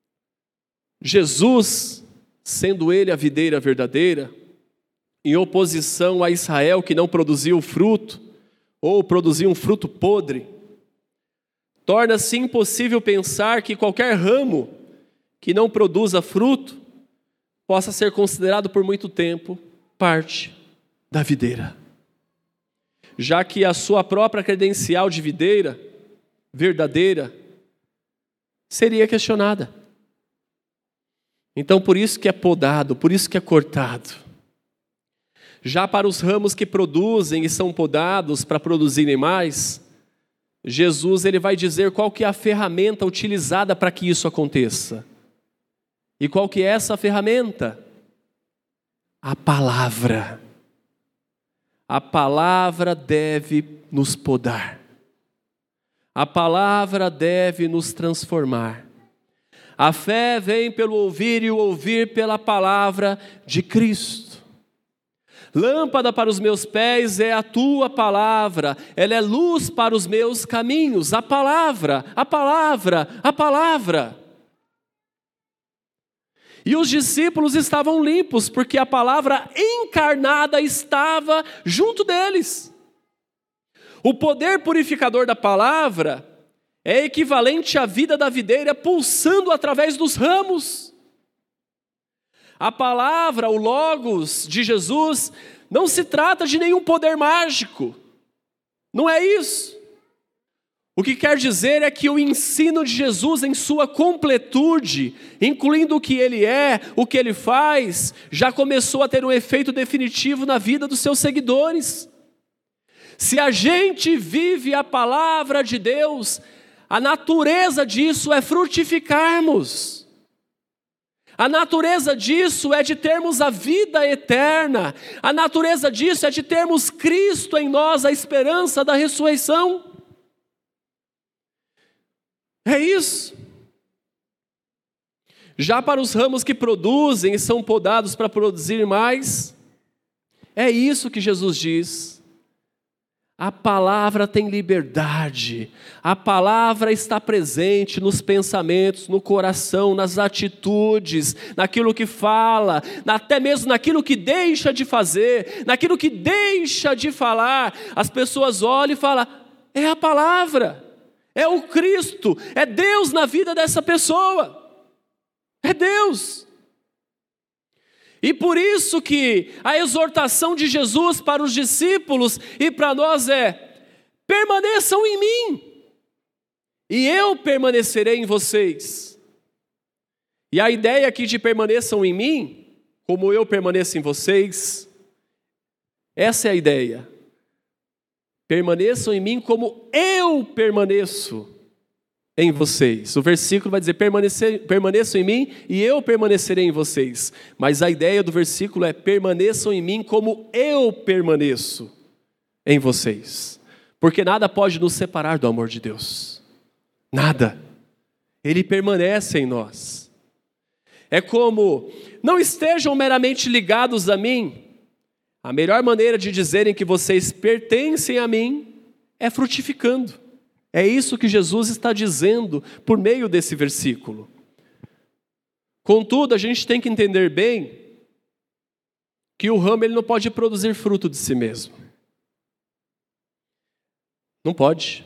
Jesus, sendo ele a videira verdadeira, em oposição a Israel que não produziu fruto, ou produziu um fruto podre, torna-se impossível pensar que qualquer ramo que não produza fruto possa ser considerado por muito tempo parte da videira. Já que a sua própria credencial de videira verdadeira seria questionada. Então, por isso que é podado, por isso que é cortado. Já para os ramos que produzem e são podados para produzirem mais, Jesus ele vai dizer qual que é a ferramenta utilizada para que isso aconteça. E qual que é essa ferramenta? A palavra. A palavra deve nos podar. A palavra deve nos transformar. A fé vem pelo ouvir e o ouvir pela palavra de Cristo. Lâmpada para os meus pés é a tua palavra, ela é luz para os meus caminhos. A palavra, a palavra, a palavra. E os discípulos estavam limpos, porque a palavra encarnada estava junto deles. O poder purificador da palavra é equivalente à vida da videira pulsando através dos ramos. A palavra, o Logos de Jesus, não se trata de nenhum poder mágico. Não é isso. O que quer dizer é que o ensino de Jesus em sua completude, incluindo o que ele é, o que ele faz, já começou a ter um efeito definitivo na vida dos seus seguidores. Se a gente vive a palavra de Deus, a natureza disso é frutificarmos. A natureza disso é de termos a vida eterna. A natureza disso é de termos Cristo em nós, a esperança da ressurreição. É isso. Já para os ramos que produzem e são podados para produzir mais, é isso que Jesus diz. A palavra tem liberdade, a palavra está presente nos pensamentos, no coração, nas atitudes, naquilo que fala, até mesmo naquilo que deixa de fazer, naquilo que deixa de falar. As pessoas olham e falam, é a palavra, é o Cristo, é Deus na vida dessa pessoa, é Deus. E por isso que a exortação de Jesus para os discípulos e para nós é: permaneçam em mim, e eu permanecerei em vocês. E a ideia aqui de permaneçam em mim, como eu permaneço em vocês, essa é a ideia. Permaneçam em mim como eu permaneço em vocês. O versículo vai dizer, permaneçam em mim e eu permanecerei em vocês. Mas a ideia do versículo é, permaneçam em mim como eu permaneço em vocês. Porque nada pode nos separar do amor de Deus. Nada. Ele permanece em nós. É como, não estejam meramente ligados a mim. A melhor maneira de dizerem que vocês pertencem a mim é frutificando. É isso que Jesus está dizendo por meio desse versículo. Contudo, a gente tem que entender bem que o ramo ele não pode produzir fruto de si mesmo. Não pode.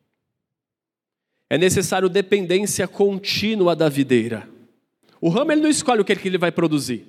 É necessário dependência contínua da videira. O ramo ele não escolhe o que ele vai produzir.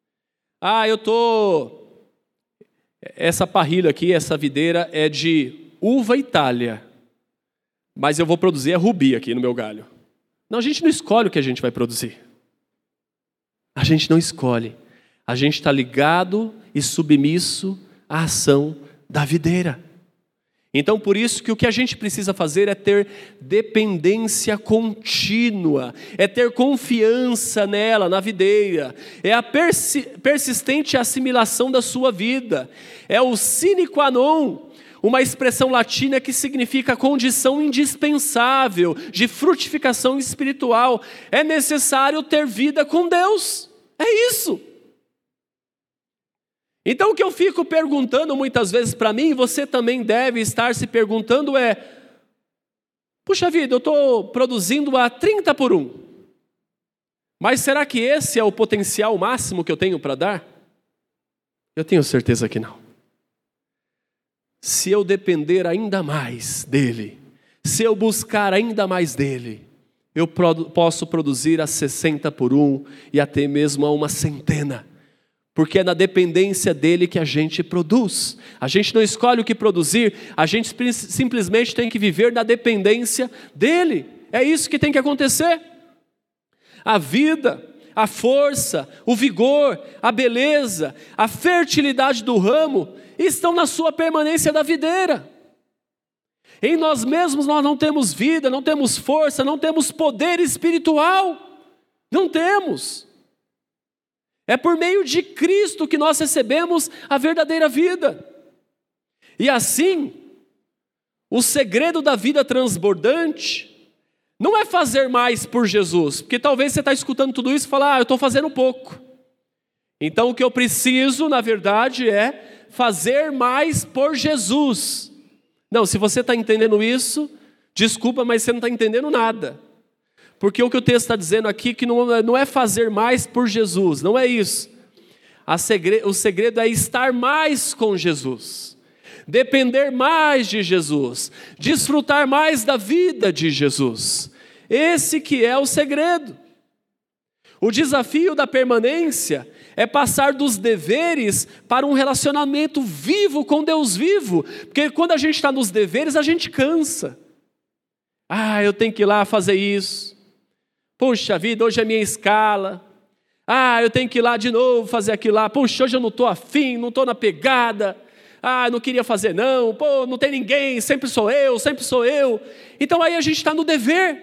Essa parrilha aqui, essa videira é de uva Itália. Mas eu vou produzir a rubi aqui no meu galho. Não, a gente não escolhe o que a gente vai produzir. A gente não escolhe. A gente está ligado e submisso à ação da videira. Então, por isso que o que a gente precisa fazer é ter dependência contínua, é ter confiança nela, na videira, é a persistente assimilação da sua vida, é o sine qua non, uma expressão latina que significa condição indispensável de frutificação espiritual. É necessário ter vida com Deus. É isso. Então o que eu fico perguntando muitas vezes para mim, e você também deve estar se perguntando é: puxa vida, eu estou produzindo a 30 por 1. Mas será que esse é o potencial máximo que eu tenho para dar? Eu tenho certeza que não. Se eu depender ainda mais dele, se eu buscar ainda mais dele, eu posso produzir a 60 por 1 e até mesmo a uma centena. Porque é na dependência dele que a gente produz. A gente não escolhe o que produzir, a gente simplesmente tem que viver na dependência dele. É isso que tem que acontecer. A vida, a força, o vigor, a beleza, a fertilidade do ramo estão na sua permanência da videira. Em nós mesmos nós não temos vida, não temos força, não temos poder espiritual. Não temos. É por meio de Cristo que nós recebemos a verdadeira vida. E assim, o segredo da vida transbordante não é fazer mais por Jesus, porque talvez você está escutando tudo isso e fala, eu estou fazendo pouco. Então o que eu preciso, na verdade, é fazer mais por Jesus. Não, se você está entendendo isso, desculpa, mas você não está entendendo nada. Porque o que o texto está dizendo aqui que não é fazer mais por Jesus, não é isso. O segredo é estar mais com Jesus, depender mais de Jesus, desfrutar mais da vida de Jesus. Esse que é o segredo. O desafio da permanência é passar dos deveres para um relacionamento vivo com Deus vivo. Porque quando a gente está nos deveres, a gente cansa. Eu tenho que ir lá fazer isso. Puxa vida, hoje é minha escala. Eu tenho que ir lá de novo fazer aquilo lá. Puxa, hoje eu não estou afim, não estou na pegada. Não queria fazer não. Não tem ninguém, sempre sou eu, sempre sou eu. Então aí a gente está no dever.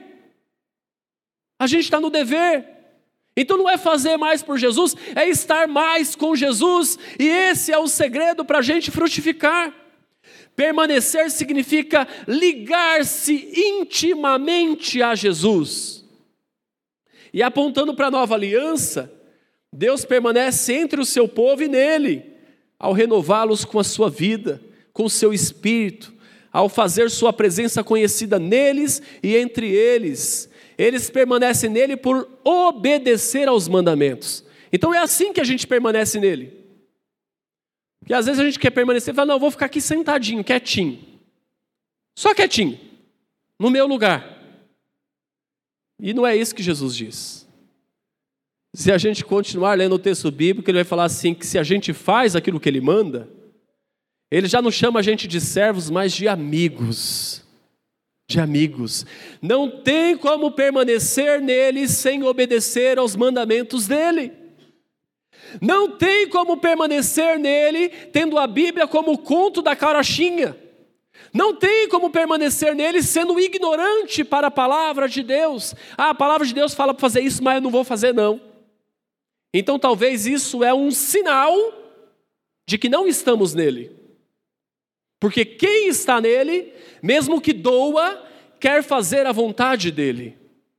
A gente está no dever. Então não é fazer mais por Jesus, é estar mais com Jesus. E esse é o segredo para a gente frutificar. Permanecer significa ligar-se intimamente a Jesus. E apontando para a nova aliança, Deus permanece entre o seu povo e nele, ao renová-los com a sua vida, com o seu espírito, ao fazer sua presença conhecida neles e entre eles. Eles permanecem nele por obedecer aos mandamentos. Então é assim que a gente permanece nele. Porque às vezes a gente quer permanecer e fala, não, eu vou ficar aqui sentadinho, quietinho. Só quietinho, no meu lugar. E não é isso que Jesus diz. Se a gente continuar lendo o texto bíblico, ele vai falar assim, que se a gente faz aquilo que ele manda, ele já não chama a gente de servos, mas de amigos. De amigos. Não tem como permanecer nele sem obedecer aos mandamentos dele. Não tem como permanecer nele tendo a Bíblia como conto da carochinha. Não tem como permanecer nele sendo ignorante para a palavra de Deus. Ah, a palavra de Deus fala para fazer isso, mas eu não vou fazer não. Então talvez isso é um sinal de que não estamos nele. Porque quem está nele, mesmo que doa, quer fazer a vontade dele.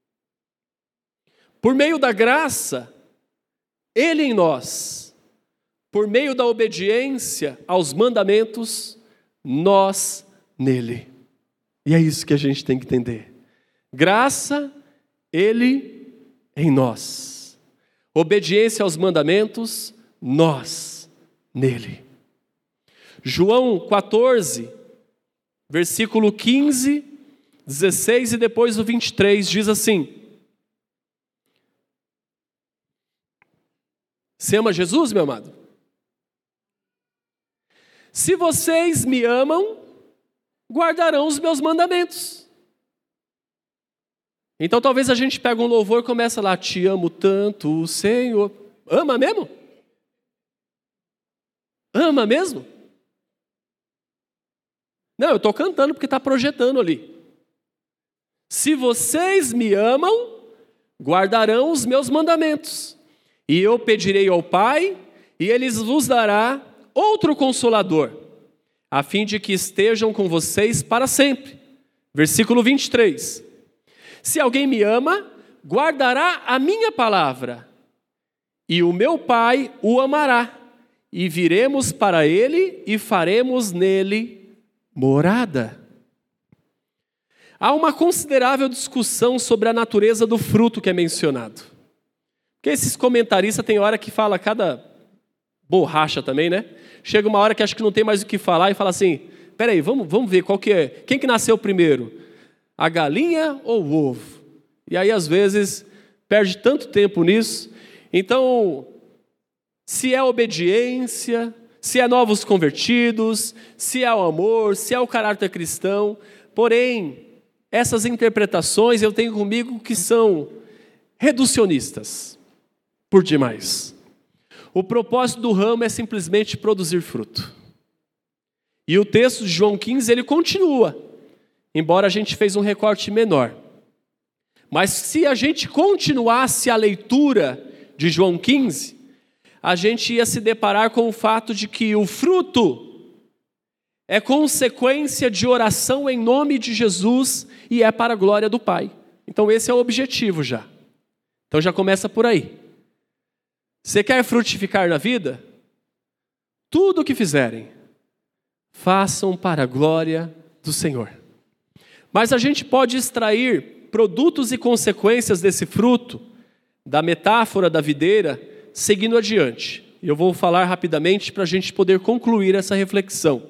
Por meio da graça, ele em nós, por meio da obediência aos mandamentos, nós nele. E é isso que a gente tem que entender. Graça, ele em nós. Obediência aos mandamentos, nós nele. João 14, versículo 15, 16 e depois o 23 diz assim: Você ama Jesus, meu amado? Se vocês me amam, guardarão os meus mandamentos. Então talvez a gente pegue um louvor e começa lá, te amo tanto, Senhor. Ama mesmo? Ama mesmo? Não, eu estou cantando porque está projetando ali. Se vocês me amam, guardarão os meus mandamentos. E eu pedirei ao Pai, e Ele vos dará outro Consolador, a fim de que estejam com vocês para sempre. Versículo 23. Se alguém me ama, guardará a minha palavra, e o meu Pai o amará, e viremos para Ele e faremos nele morada. Há uma considerável discussão sobre a natureza do fruto que é mencionado. Porque esses comentaristas tem hora que fala cada borracha também, né? Chega uma hora que acho que não tem mais o que falar e fala assim, peraí, vamos ver qual que é. Quem que nasceu primeiro? A galinha ou o ovo? E aí às vezes perde tanto tempo nisso. Então, se é obediência, se é novos convertidos, se é o amor, se é o caráter cristão. Porém, essas interpretações eu tenho comigo que são reducionistas, por demais. O propósito do ramo é simplesmente produzir fruto. E o texto de João 15, ele continua, embora a gente fez um recorte menor. Mas se a gente continuasse a leitura de João 15, a gente ia se deparar com o fato de que o fruto é consequência de oração em nome de Jesus e é para a glória do Pai. Então esse é o objetivo já. Então já começa por aí. Você quer frutificar na vida? Tudo o que fizerem, façam para a glória do Senhor. Mas a gente pode extrair produtos e consequências desse fruto, da metáfora da videira, seguindo adiante. Eu vou falar rapidamente para a gente poder concluir essa reflexão.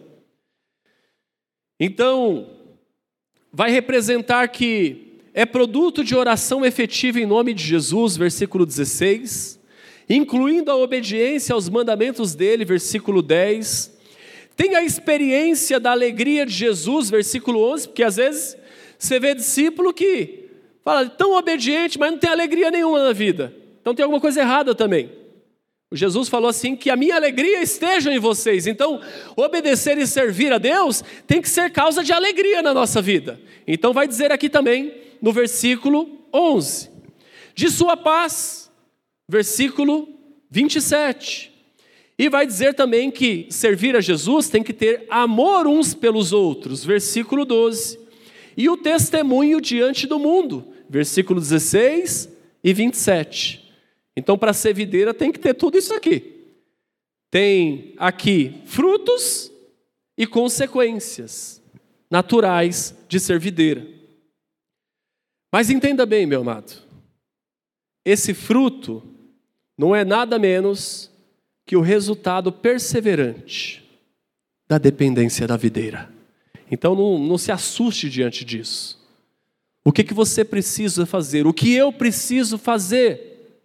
Então, vai representar que é produto de oração efetiva em nome de Jesus, versículo 16, incluindo a obediência aos mandamentos dele, versículo 10, tem a experiência da alegria de Jesus, versículo 11, porque às vezes você vê discípulo que fala tão obediente, mas não tem alegria nenhuma na vida, então tem alguma coisa errada também. Jesus falou assim, que a minha alegria esteja em vocês. Então, obedecer e servir a Deus tem que ser causa de alegria na nossa vida. Então, vai dizer aqui também, no versículo 11. De sua paz, versículo 27. E vai dizer também que servir a Jesus tem que ter amor uns pelos outros, versículo 12. E o testemunho diante do mundo, versículo 16 e 27. Então, para ser videira, tem que ter tudo isso aqui. Tem aqui frutos e consequências naturais de ser videira. Mas entenda bem, meu amado, esse fruto não é nada menos que o resultado perseverante da dependência da videira. Então não se assuste diante disso. O que você precisa fazer? O que eu preciso fazer?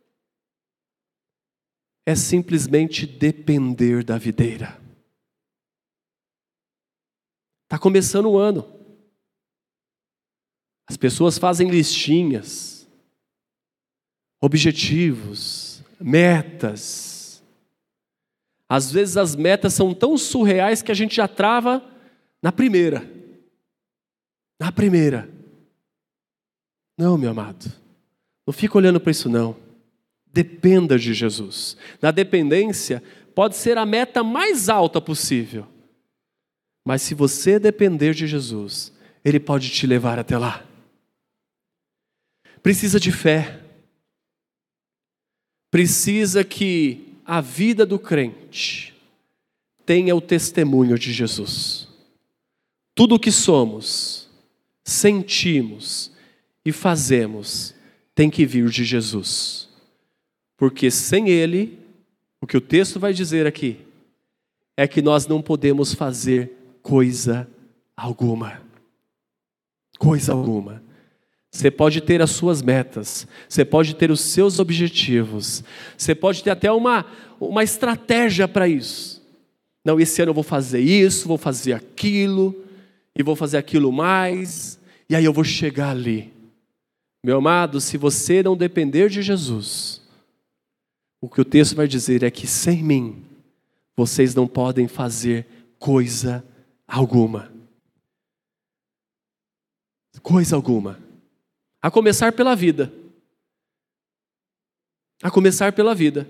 É simplesmente depender da videira. Está começando o ano. As pessoas fazem listinhas, objetivos, metas. Às vezes as metas são tão surreais que a gente já trava na primeira. Na primeira. Não, meu amado. Não fica olhando para isso não. Dependa de Jesus. Na dependência, pode ser a meta mais alta possível. Mas se você depender de Jesus, Ele pode te levar até lá. Precisa de fé. Precisa que a vida do crente tenha o testemunho de Jesus. Tudo o que somos, sentimos e fazemos tem que vir de Jesus. Porque sem Ele, o que o texto vai dizer aqui, é que nós não podemos fazer coisa alguma. Coisa alguma. Você pode ter as suas metas, você pode ter os seus objetivos, você pode ter até uma estratégia para isso. Não, esse ano eu vou fazer isso, vou fazer aquilo, e vou fazer aquilo mais, e aí eu vou chegar ali. Meu amado, se você não depender de Jesus, o que o texto vai dizer é que sem mim, vocês não podem fazer coisa alguma. Coisa alguma. A começar pela vida. A começar pela vida.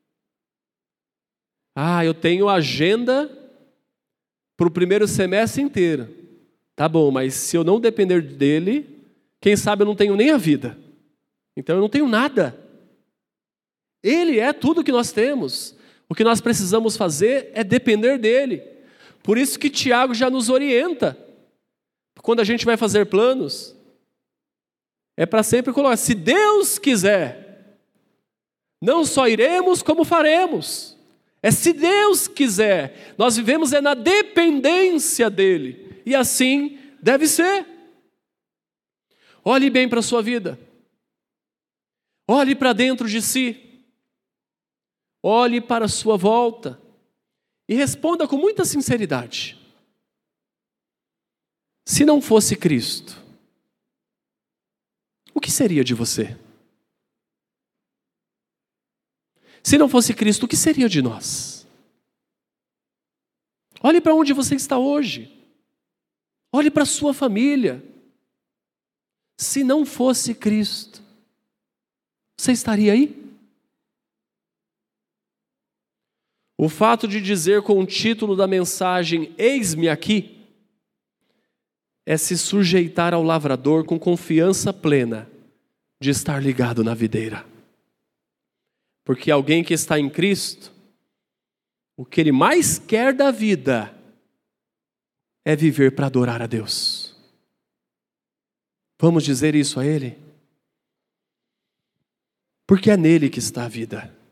Eu tenho agenda para o primeiro semestre inteiro. Tá bom, mas se eu não depender dele, quem sabe eu não tenho nem a vida. Então eu não tenho nada. Ele é tudo que nós temos. O que nós precisamos fazer é depender dele. Por isso que Tiago já nos orienta. Quando a gente vai fazer planos, é para sempre colocar, se Deus quiser, não só iremos como faremos. É se Deus quiser. Nós vivemos na dependência dele. E assim deve ser. Olhe bem para a sua vida. Olhe para dentro de si. Olhe para a sua volta. E responda com muita sinceridade. Se não fosse Cristo, o que seria de você? Se não fosse Cristo, o que seria de nós? Olhe para onde você está hoje. Olhe para a sua família. Se não fosse Cristo, você estaria aí? O fato de dizer com o título da mensagem, eis-me aqui, é se sujeitar ao lavrador com confiança plena de estar ligado na videira. Porque alguém que está em Cristo, o que ele mais quer da vida é viver para adorar a Deus. Vamos dizer isso a Ele? Porque é nele que está a vida.